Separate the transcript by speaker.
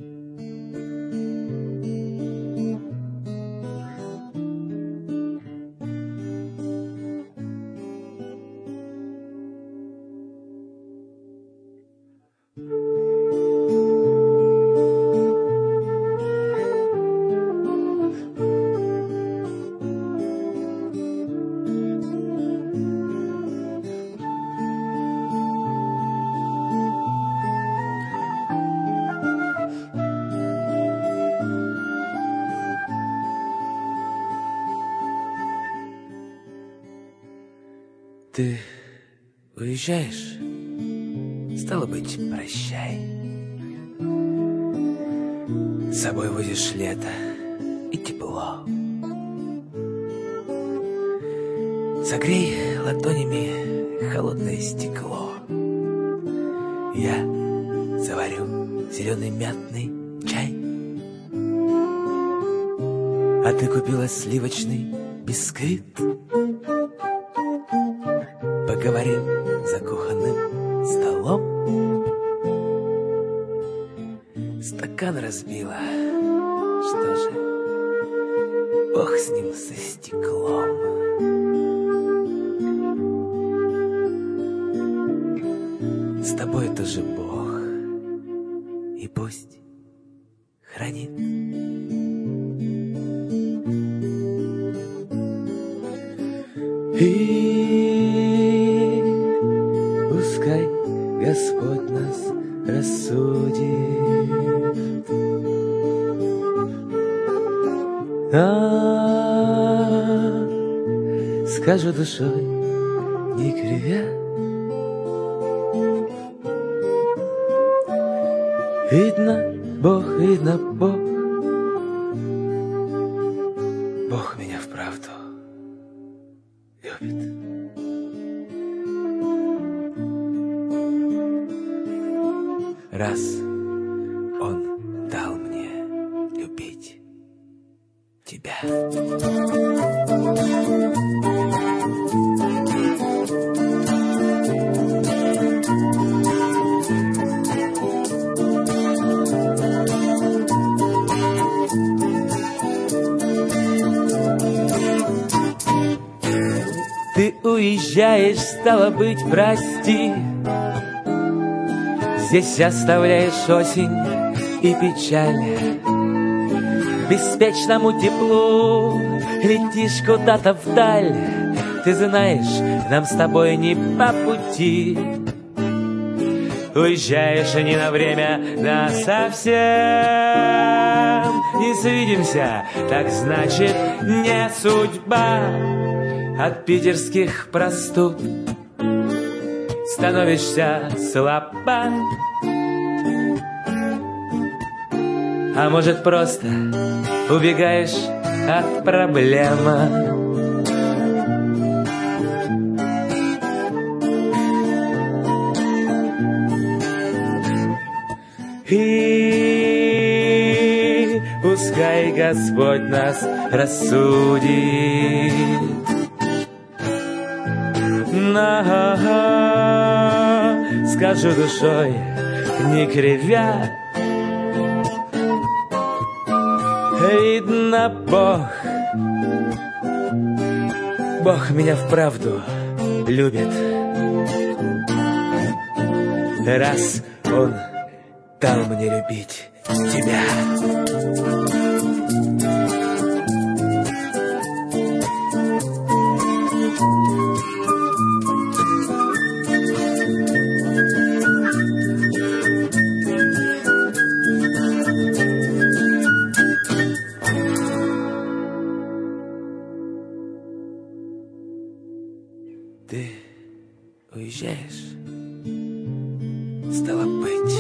Speaker 1: Ты уезжаешь? Стало быть, прощай. С собой возишь лето и тепло. Согрей ладонями холодное стекло. Я заварю зеленый мятный чай. А ты купила сливочный бисквит. Поговорим за кухонным столом. Стакан разбила. Что же, бог с ним, со стеклом. С тобой тоже Бог. И пусть хранит. И пускай Господь нас рассудит. Скажу душой, не кривя. Видно, Бог, Бог меня вправду любит. Раз Он дал мне любить тебя. Ты уезжаешь, стало быть, прости. Здесь оставляешь осень и печаль. Беспечному теплу летишь куда-то вдаль. Ты знаешь, нам с тобой не по пути. Уезжаешь не на время, да совсем. Не свидимся, так значит не судьба. От питерских простуд становишься слаба. А может, просто убегаешь от проблемы. И пускай Господь нас рассудит. Скажу душой, не кривя. Видно, Бог меня вправду любит. Раз Он дал мне любить тебя. Ты уезжаешь, стало быть,